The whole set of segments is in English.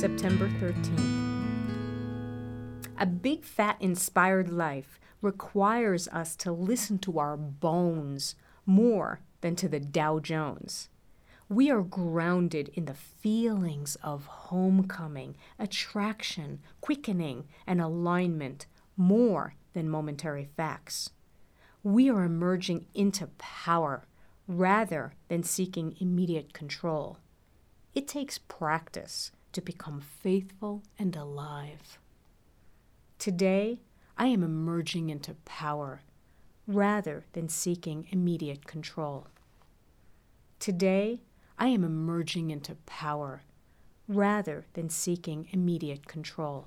September 13th. A big, fat, inspired life requires us to listen to our bones more than to the Dow Jones. We are grounded in the feelings of homecoming, attraction, quickening, and alignment more than momentary facts. We are emerging into power rather than seeking immediate control. It takes practice to become faithful and alive. Today, I am emerging into power rather than seeking immediate control. Today, I am emerging into power rather than seeking immediate control.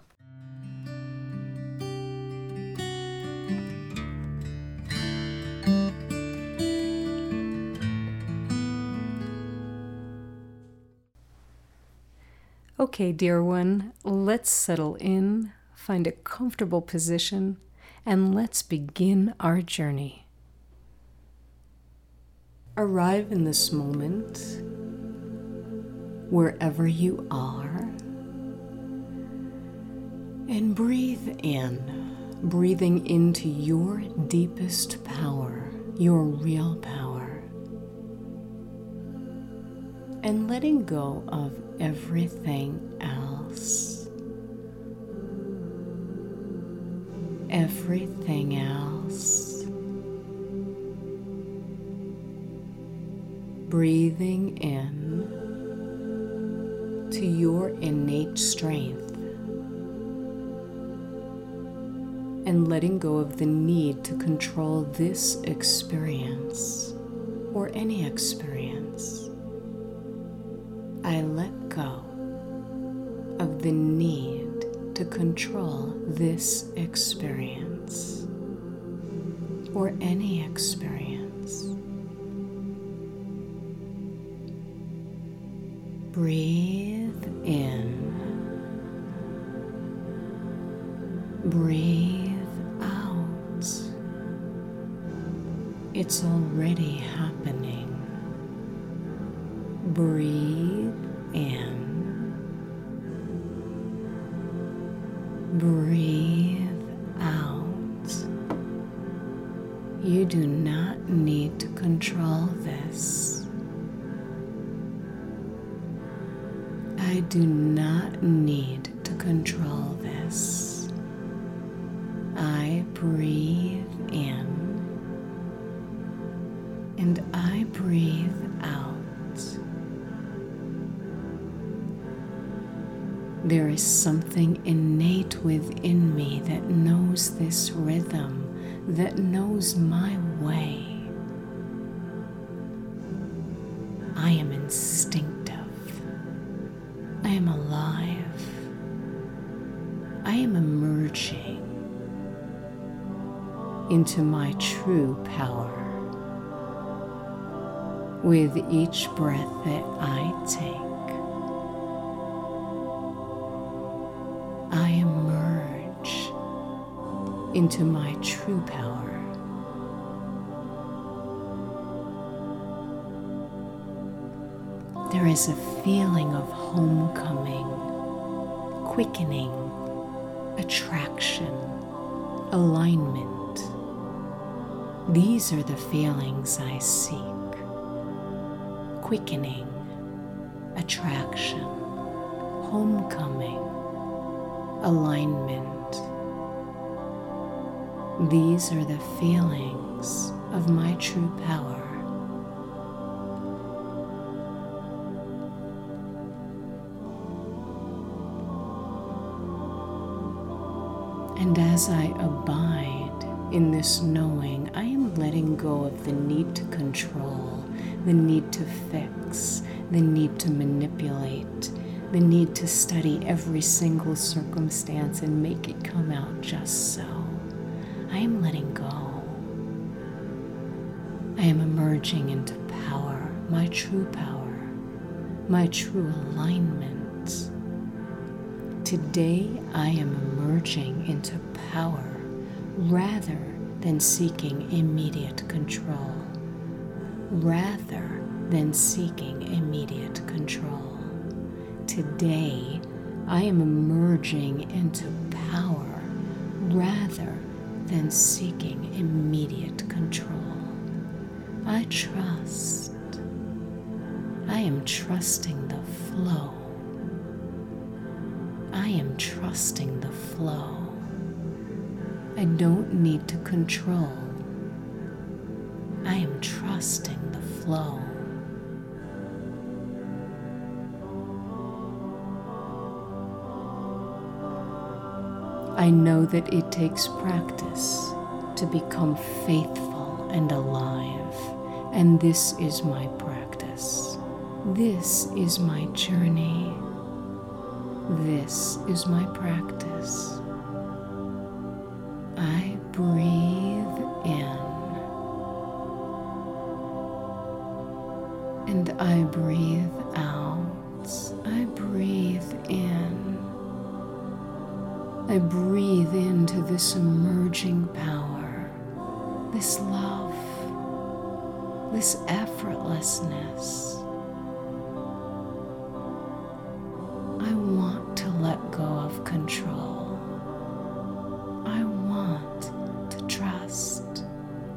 Okay, dear one, let's settle in, find a comfortable position, and let's begin our journey. Arrive in this moment, wherever you are, and breathe in, breathing into your deepest power, your real power, and letting go of everything else. Everything else. Breathing in to your innate strength and letting go of the need to control this experience or any experience. I let go of the need to control this experience or any experience. Breathe in. Breathe out. It's already happening. Breathe in. Breathe out. You do not need to control this. I do not need to control this. I breathe in and I breathe out. There is something innate within me that knows this rhythm, that knows my way. I am instinctive. I am alive. I am emerging into my true power. With each breath that I take, I emerge into my true power. There is a feeling of homecoming, quickening, attraction, alignment. These are the feelings I seek. Quickening, attraction, homecoming, alignment. These are the feelings of my true power. And as I abide in this knowing, I am letting go of the need to control, the need to fix, the need to manipulate, the need to study every single circumstance and make it come out just so. I am letting go. I am emerging into power, my true power, my true alignment. Today I am emerging into power rather than seeking immediate control. Rather than seeking immediate control. Today I am emerging into power rather than seeking immediate control. I trust. I am trusting the flow. I am trusting the flow. I don't need to control. I am trusting the flow. I know that it takes practice to become faithful and alive, and this is my practice. This is my journey. This is my practice. I breathe in, and I breathe out. I breathe in. I breathe into this emerging power, this love, this effortlessness. I want to let go of control. I want to trust.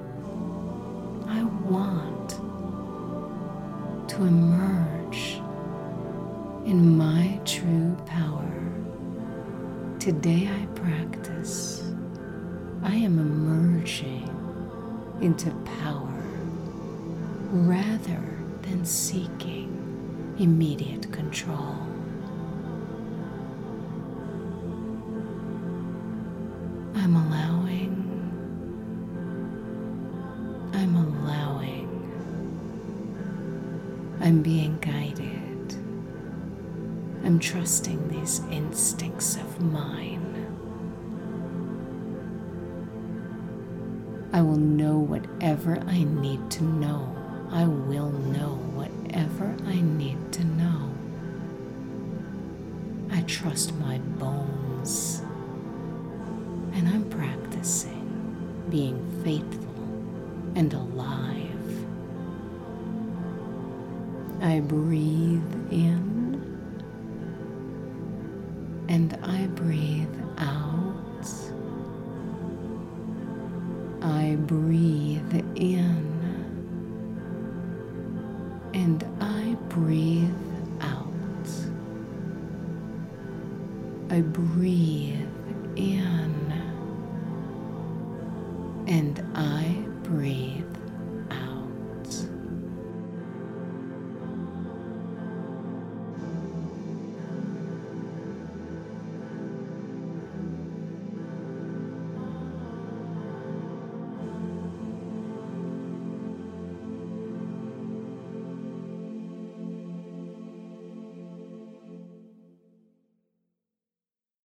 I want to emerge in my true power. Today I practice. I am emerging into power rather than seeking immediate control. I'm allowing. I'm allowing. I'm being guided. I'm trusting these instincts of mine. I will know whatever I need to know. I will know whatever I need to know. I trust my bones. And I'm practicing being faithful and alive. I breathe in. And I breathe out. I breathe in. And I breathe out. I breathe